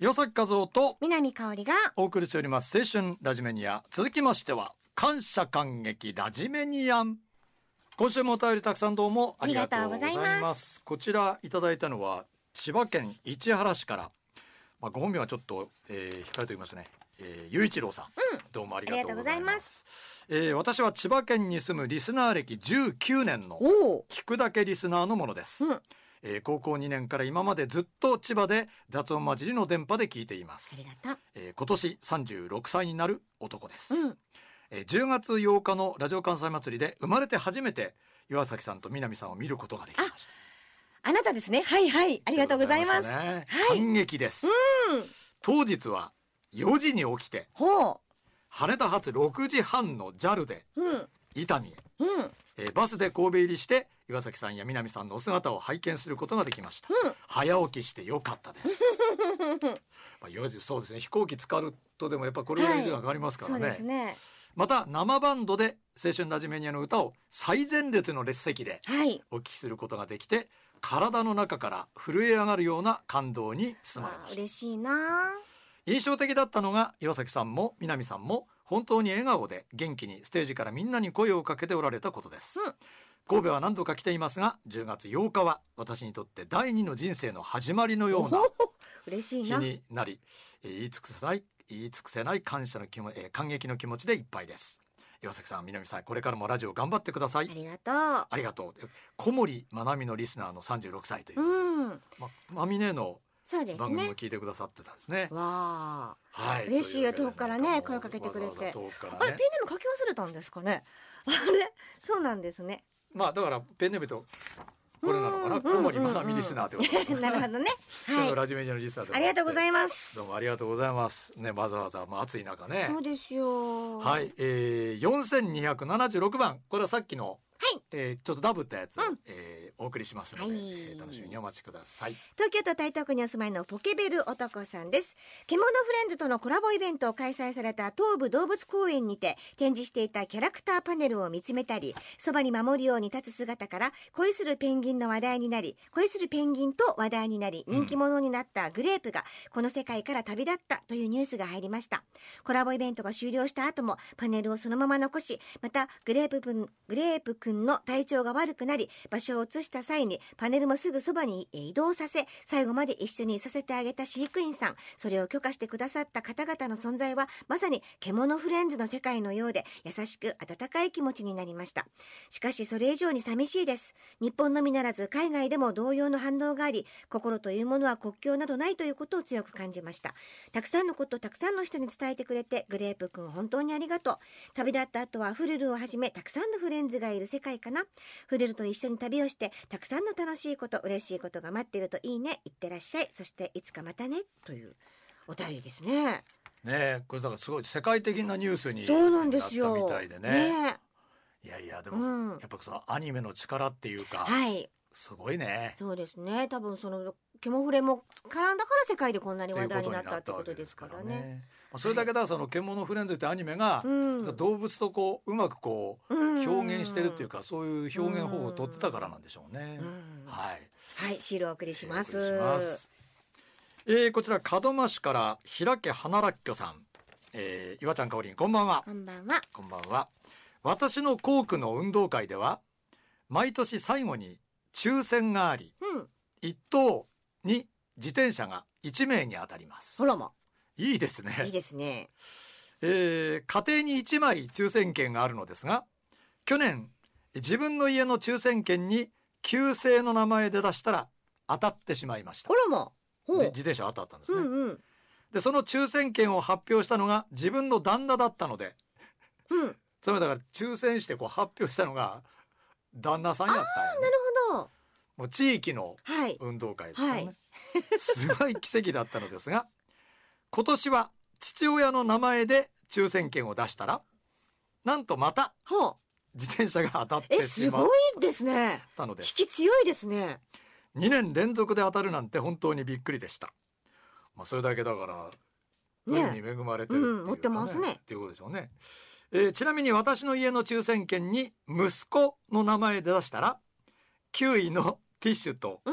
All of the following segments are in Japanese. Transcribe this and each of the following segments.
岩崎和夫と南香織がお送りしております青春ラジメニア。続きましては感謝感激ラジメニアン。今週もお便りたくさんどうもありがとうございます。こちらいただいたのは千葉県市原市から、ご本名はちょっと、控えておきますね、雄一郎さん、どうもありがとうございます。私は千葉県に住むリスナー歴19年の聞くだけリスナーのものです。高校2年から今までずっと千葉で雑音混じりの電波で聞いています。 ありがとう。 今年36歳になる男です。10月8日のラジオ関西祭りで生まれて初めて岩崎さんと南さんを見ることができました。 あなたですね。はいはい。ありがとうございます。 感激です。当日は4時に起きて、羽田発6時半の JAL で伊丹へ、バスで神戸入りして岩崎さんや南さんのお姿を拝見することができました。早起きしてよかったです。4時、そうですね。飛行機使うとでもやっぱこれぐらい時間かかりますからね。 そうですね。 また生バンドで青春ラジメニアの歌を最前列の列席でお聴きすることができて、体の中から震え上がるような感動に包まれました。 嬉しいな。 印象的だったのが岩崎さんも南さんも本当に笑顔で元気にステージからみんなに声をかけておられたことです。神戸は何度か来ていますが、10月8日は私にとって第二の人生の始まりのような日になり、言い尽くせない感謝の感激の気持ちでいっぱいです。岩崎さん、南さん、これからもラジオ頑張ってください。 ありがとう。ありがとう。小森まなみのリスナーの36歳という、まみねの番組も聞いてくださってたんですね。 わあ、 はい、 嬉しいよ。遠くからね声かけてくれて。あれペンネーム書き忘れたんですかね。あれそうなんですね。 だからペンネームとこれなのかな。小森まなみリスナーってことなるほどね。はい。 ラジメニアのリスナーで。 ありがとうございます。 どうもありがとうございますね。わざわざ暑い中ね。 そうですよ。 はい。4276番。これはさっきのちょっとダブったやつを、お送りしますので、楽しみにお待ちください。 東京都台東区にお住まいのポケベル男さんです。獣フレンズとのコラボイベントを開催された東武動物公園にて展示していたキャラクターパネルを見つめたり、そばに守るように立つ姿から恋するペンギンと話題になり、人気者になったグレープがこの世界から旅立ったというニュースが入りました。コラボイベントが終了した後もパネルをそのまま残し、またグレープくんの体調が悪くなり場所を移した際にパネルもすぐそばに移動させ、最後まで一緒にいさせてあげた飼育員さん、それを許可してくださった方々の存在はまさに獣フレンズの世界のようで、優しく温かい気持ちになりました。しかしそれ以上に寂しいです。日本のみならず海外でも同様の反応があり、心というものは国境などないということを強く感じました。たくさんのことをたくさんの人に伝えてくれてグレープくん本当にありがとう。旅立った後はフルルをはじめたくさんのフレンズがいる世界かな。フルルと一緒に旅をしてたくさんの楽しいこと、嬉しいことが待っているといいね。いってらっしゃい。そしていつかまたね、というお便りですね。 これだからすごい世界的なニュースにそうなんなったですよみたいでね。いやでも、やっぱそのアニメの力っていうか、すごいね。 そうですね。多分そのケモフレも絡んだから世界でこんなに話題になったってことですからね。 それだけだ、その獣フレンズってアニメが、動物とうまく表現してるっていうか、そういう表現方法を取ってたからなんでしょうね。はい、 シールをお送りします。 こちら門真市から平家花らっきょさん、岩ちゃんかおりん、こんばんは。 こんばんは。 こんばんは。私の校区の運動会では毎年最後に抽選があり、1等に自転車が1名に当たります。 ほらま、 いいですね。 いいですね。 家庭に1枚抽選券があるのですが、去年自分の家の抽選券に旧姓の名前で出したら当たってしまいました。 ほらま、 で自転車当たったんですね。でその抽選券を発表したのが自分の旦那だったので、つまりだから抽選して発表したのが旦那さんやったんよね。 なるほど。 もう地域の運動会ですよね。すごい奇跡だったのですが、今年は父親の名前で抽選券を出したら、なんとまた自転車が当たってしまった。 すごいですね。 のです。 引き強いですね。 2年連続で当たるなんて本当にびっくりでした。それだけだから運に恵まれてるっていうかね、 持ってますねっていうことでしょうね。ちなみに私の家の抽選券に息子の名前で出したら、9位のティッシュと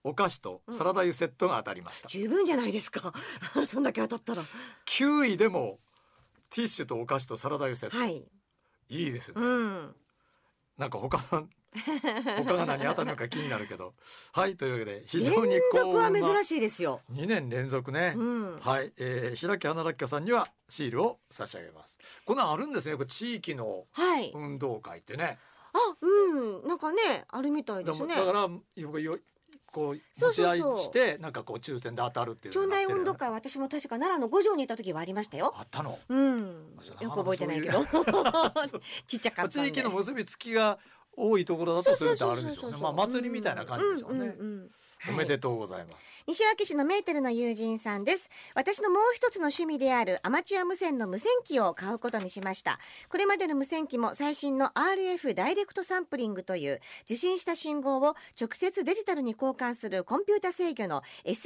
お菓子とサラダ油セットが当たりました、 十分じゃないですかそんだけ当たったら。 9位でもティッシュとお菓子とサラダ油セット、 はい、 いいですよね、 うん、 なんか他が何当たるのか気になるけどはいというわけで非常に連続は幸運な珍しいですよ。 2年連続ね、 うん、 はい、平木花らっきゃさんにはシールを差し上げます。こんなんあるんですね、これ地域のはい、 運動会ってね、 あ、うん、なんかねあるみたいですね。 だからこう持ち合いしてなんかこう抽選で当たるっていう町内運動会、私も確か奈良の五条にいた時はありましたよ。 あったの、 うん、よく覚えてないけどちっちゃかったんで。 地域の結びつきが多いところだとそういうのあるんでしょうね。まあ祭りみたいな感じでしょうね。おめでとうございます。 西脇市のメーテルの友人さんです。私のもう一つの趣味であるアマチュア無線の無線機を買うことにしました。これまでの無線機も最新の RF ダイレクトサンプリングという受信した信号を直接デジタルに交換するコンピュータ制御の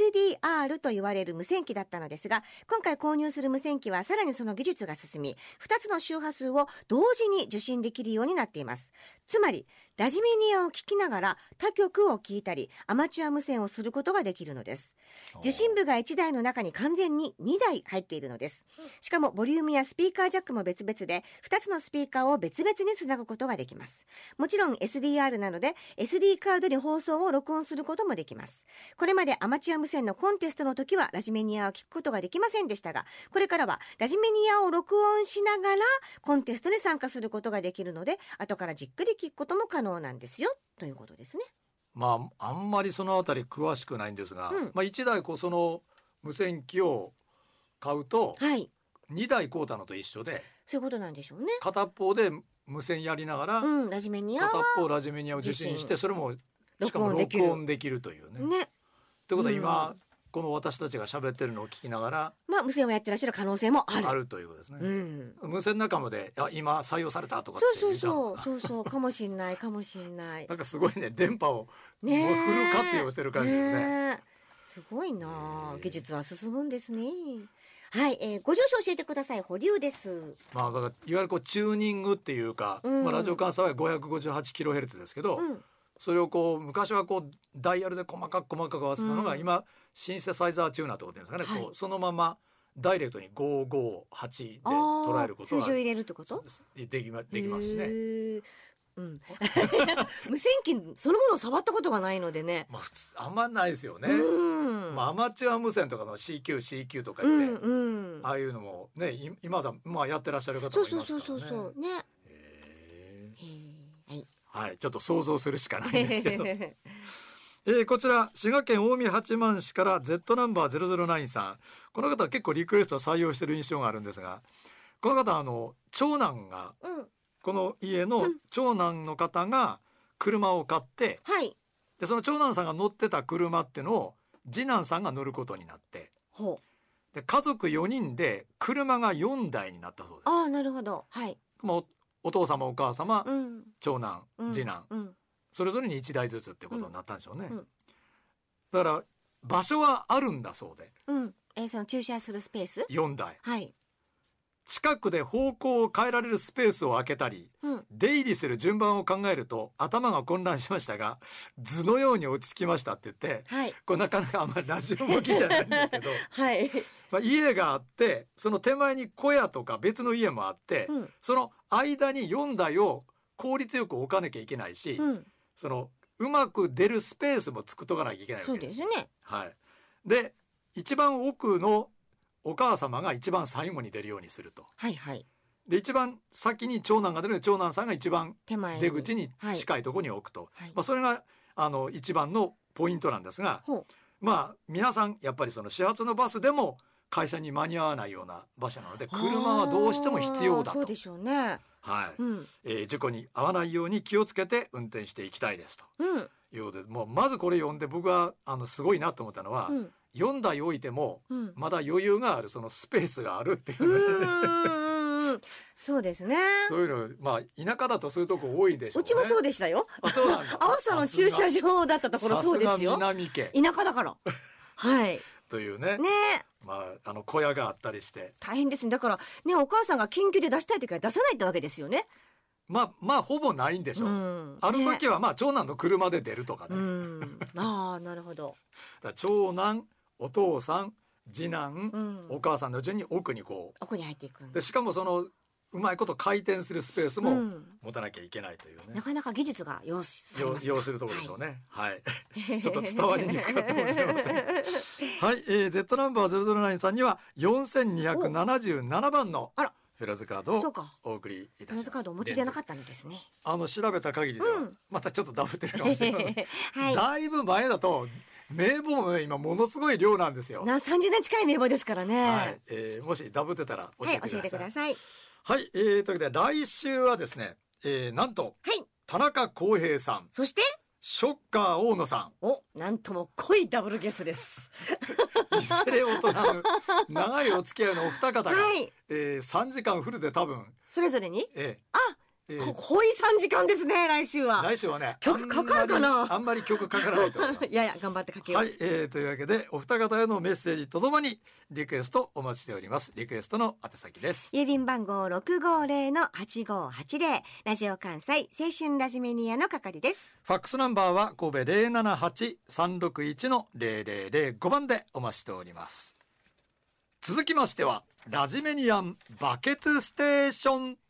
SDR と言われる無線機だったのですが、今回購入する無線機はさらにその技術が進み、2つの周波数を同時に受信できるようになっています。つまりラジメニアを聞きながら他局を聞いたりアマチュア無線をすることができるのです。受信部が1台の中に完全に2台入っているのです。しかもボリュームやスピーカージャックも別々で2つのスピーカーを別々につなぐことができます。もちろん SDR なので SD カードに放送を録音することもできます。これまでアマチュア無線のコンテストの時はラジメニアを聞くことができませんでしたが、これからはラジメニアを録音しながらコンテストに参加することができるので、後からじっくり聞くことも可能なんですよということですね。 まああんまりそのあたり詳しくないんですが、まあ1台その無線機を買うと、はい、2台買うたのと一緒で、 そういうことなんでしょうね。 片方で無線やりながら、 ラジメニア片方ラジメニアを受信して、それもしかも録音できるというね。ってことは今、この私たちが喋ってるのを聞きながら、 まあ、無線をやってらっしゃる可能性もあるということですね、無線仲間で今採用されたとかってそうかもしんないかもしんないなんかすごいね、電波をフル活用してる感じですね。 すごいな、技術は進むんですね。はい、ご住所教えてください。保留です。 まあだからいわゆるチューニングっていうか、まあ、ラジオ関西は 558kHz ですけど、それを昔はダイヤルで細かく合わせたのが、今シンセサイザーチューナーとかっていうんですかね、そのままダイレクトに558で捉えることが数字を入れるってことできますね。 無線機そのものを触ったことがないのでね、 まあ普通あんまないですよね。まあアマチュア無線とかの CQ とか言って、ああいうのもね今だまあやってらっしゃる方もいますからね。 そうね。 はい、ちょっと想像するしかないんですけどこちら滋賀県近江八幡市から Z ナンバー009さん、この方は結構リクエスト採用してる印象があるんですが、この方長男が、この家の長男の方が車を買って、でその長男さんが乗ってた車ってのを次男さんが乗ることになって、で家族4人で車が4台になったそうです。 ああ、なるほど。はい。 もうお父様お母様、長男、次男、それぞれに1台ずつってことになったんでしょうね。だから場所はあるんだそうで、 その駐車するスペース 4台、 はい近くで方向を変えられるスペースを空けたり、出入りする順番を考えると頭が混乱しましたが図のように落ち着きましたって言って、これなかなかあんまりラジオ向きじゃないんですけど、まあ、家があってその手前に小屋とか別の家もあって、その間に4台を効率よく置かなきゃいけないし、そのうまく出るスペースも作っとかなきゃいけないわけです。 そうですね。 で一番奥のお母様が一番最後に出るようにすると。で一番先に長男が出るので長男さんが一番出口に近いところに置くと、まあ、それが一番のポイントなんですが、まあ皆さんやっぱりその始発のバスでも会社に間に合わないような場所なので車はどうしても必要だと。 そうでしょうね。 事故に遭わないように気をつけて運転していきたいですと、いうことで、もうまずこれ読んで僕はすごいなと思ったのは、4台置いてもまだ余裕がある、そのスペースがあるっていうね。 そうですね。 そういうのまあ田舎だとそういうとこ多いでしょうね。 うちもそうでしたよ。 そうなんだ。 阿波の駐車場だったところそうですよ。 南家田舎だからというね。まあ小屋があったりして大変ですね。だからね、お母さんが緊急で出したい時は出さないってわけですよね。 まあほぼないんでしょう、ある時はまあ長男の車で出るとかね、 ああなるほど。 だ長男お父さん次男、お母さんの順に奥にこう奥に入っていくでしかもそのうまいこと回転するスペースも持たなきゃいけないというね、 なかなか技術が要するところでしょうね。はい、ちょっと伝わりにくかったかもしれません。はい、Z ナンバー009さんには4277番のフェラーズカードをお送りいたします。フェラーズカードお持ちでなかったんですね。調べた限りでは、またちょっとダブってるかもしれません。だいぶ前だと名簿も今ものすごい量なんですよ。 30年近い名簿ですからね。 はい、もしダブってたら教えてください。はい、というわけで来週はですね、なんと、田中康平さん、 そしてショッカー大野さん、なんとも濃いダブルゲストです。 いずれ大人の長いお付き合いのお二方が、3時間フルで多分それぞれに、濃い3時間ですね。来週はね曲かかるかな。 あんまり曲かからないと思います。 いや頑張ってかけよう。 はい、というわけでお二方へのメッセージとともにリクエストお待ちしております。リクエストの宛先です。 郵便番号 650-8580 ラジオ関西青春ラジメニアの係です。 ファックスナンバーは神戸 078-361-0005 番でお待ちしております。続きましてはラジメニアンバケツステーション。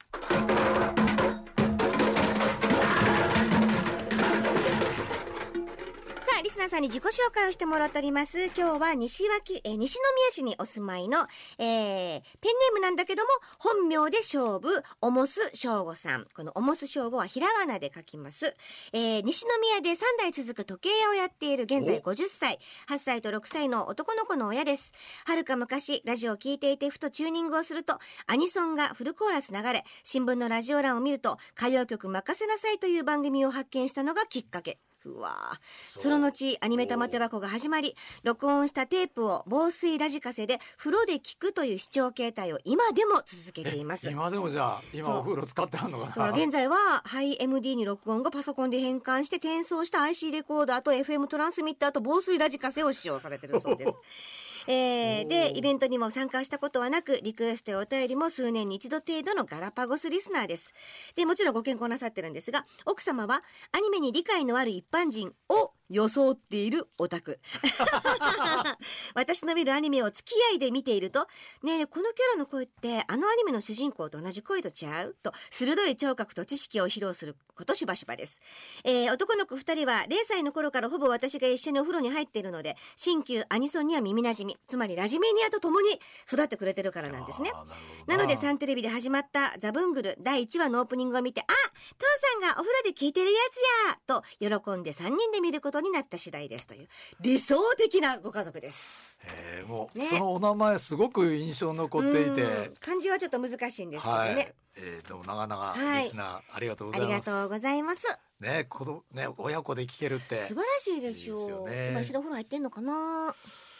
リスナーさんに自己紹介をしてもらっております。今日は西宮市にお住まいの、ペンネームなんだけども本名で勝負おもす翔吾さん。このおもす翔吾はひらがなで書きます。西宮で3代続く時計屋をやっている現在50歳8歳と6歳の男の子の親です。はるか昔ラジオを聞いていてふとチューニングをするとアニソンがフルコーラス流れ、新聞のラジオ欄を見ると歌謡曲任せなさいという番組を発見したのがきっかけ。その後アニメ玉手箱が始まり、録音したテープを防水ラジカセで風呂で聞くという視聴形態を今でも続けています。 今でもじゃあ今お風呂使ってあるのかな。 現在はハイ MD に録音後パソコンで変換して転送した IC レコーダーと FM トランスミッターと防水ラジカセを使用されているそうです。でイベントにも参加したことはなく、リクエストやお便りも数年に一度程度のガラパゴスリスナーです。でもちろんご健康なさってるんですが、奥様はアニメに理解のある一般人を装っているオタク。私の見るアニメを付き合いで見ていると、ねえこのキャラの声ってあのアニメの主人公と同じ声とちゃうと鋭い聴覚と知識を披露することしばしばです。男の子2人は0歳の頃からほぼ私が一緒にお風呂に入っているので、新旧アニソンには耳なじみ、つまりラジメニアと共に育ってくれてるからなんですね。なのでサンテレビで始まったザブングル第1話のオープニングを見て、父さんがお風呂で聞いてるやつやと喜んで3人で見ることになった次第ですという理想的なご家族です。 もう、そのお名前すごく印象残っていて、 漢字はちょっと難しいんですけどね。 でも長々リスナー、ありがとうございます。 ありがとうございます。 親子で聞けるって素晴らしいでしょう。今一緒にお風呂入ってんのかな。